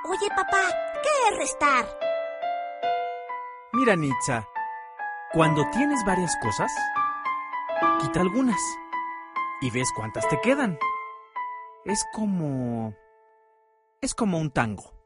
Oye, papá, ¿qué es restar? Mira, Nitza, cuando tienes varias cosas, quita algunas y ves cuántas te quedan. Es como un tango.